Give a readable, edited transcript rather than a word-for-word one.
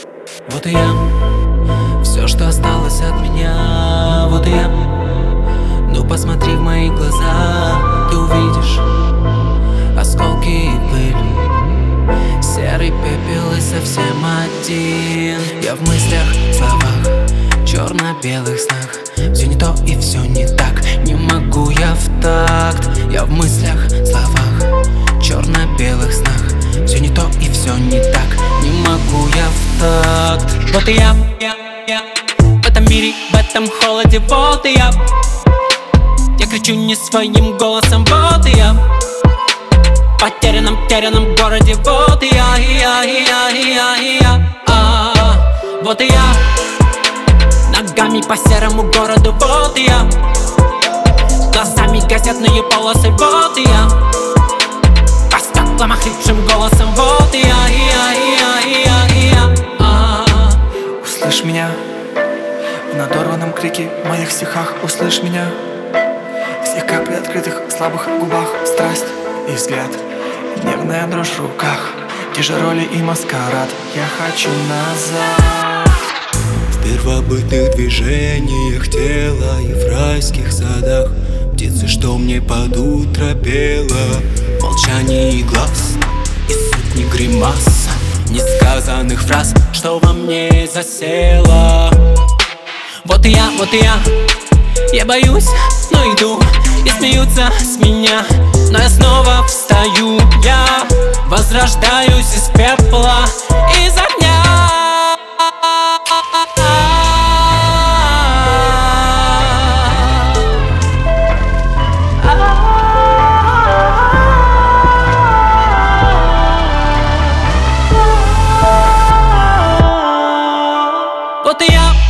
Вот и я, все, что осталось от меня. Вот и я, ну посмотри в мои глаза, ты увидишь осколки и пыль, серый пепел и совсем один. Я в мыслях, словах, черно-белых снах. Все не то и все не так, не могу я в такт. Я в мыслях, словах, черно-белых снах. Все не то и все не так, не могу я в такт. Вот и я в этом мире, в этом холоде, вот и я кричу не своим голосом, вот и я в потерянном городе, вот и я, вот и я ногами по серому городу, вот и я глазами газетные полосы, вот и я по стеклам охрипшим голосом, вот и я, Услышь меня в надорванном крике, в моих стихах. Услышь меня в слегка приоткрытых слабых губах. Страсть и взгляд, нервная дрожь в руках, те же роли и маскарад. Я хочу назад. В первобытных движениях тела и в райских садах птицы, что мне под утро пела. Молчание глаз и сотни гримас, несказанных фраз, что во мне засело. Вот и я боюсь, но иду, и смеются с меня. Но я снова встаю, я возрождаюсь из пепла, из огня. Вот и я